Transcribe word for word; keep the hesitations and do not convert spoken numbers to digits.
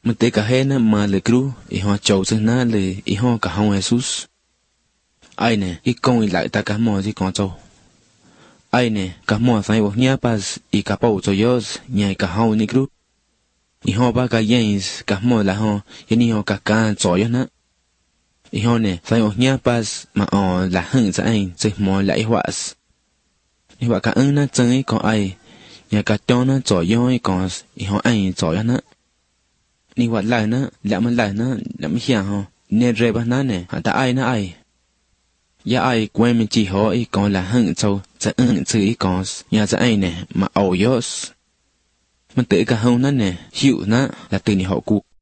mình tới cả hết nè mà lời cứu ý họ chầu xin nè lời ý họ cả hông Jesus ai nè ý công ý lại ta cả mò gì con châu ai nè cả mò sai bộ nhia pas ý cả bầu cho yos nhai cả hông ní cứu ý họ ba cả yens cả mò là họ ý ní họ cả cả cho yos nè ý họ nè sai bộ nhia pas mà ở là hưng sa anh chơi mò lại hoa ý hoa cả ưng nè chân ý có ai nhà cả cho nó cho yos còn ý họ anh cho yos nè ni wat lại nó lẽ mình lại nó lẽ mình hiểu ho nên rê bắt nó nè ta ai nó ai ya ai quen mình chỉ họ ý còn là hưng châu sẽ ưng chữ ý còn nhà sẽ ai nè mà ẩu yos mình tự cả hông nó nè hiểu nó là từ này họ cụ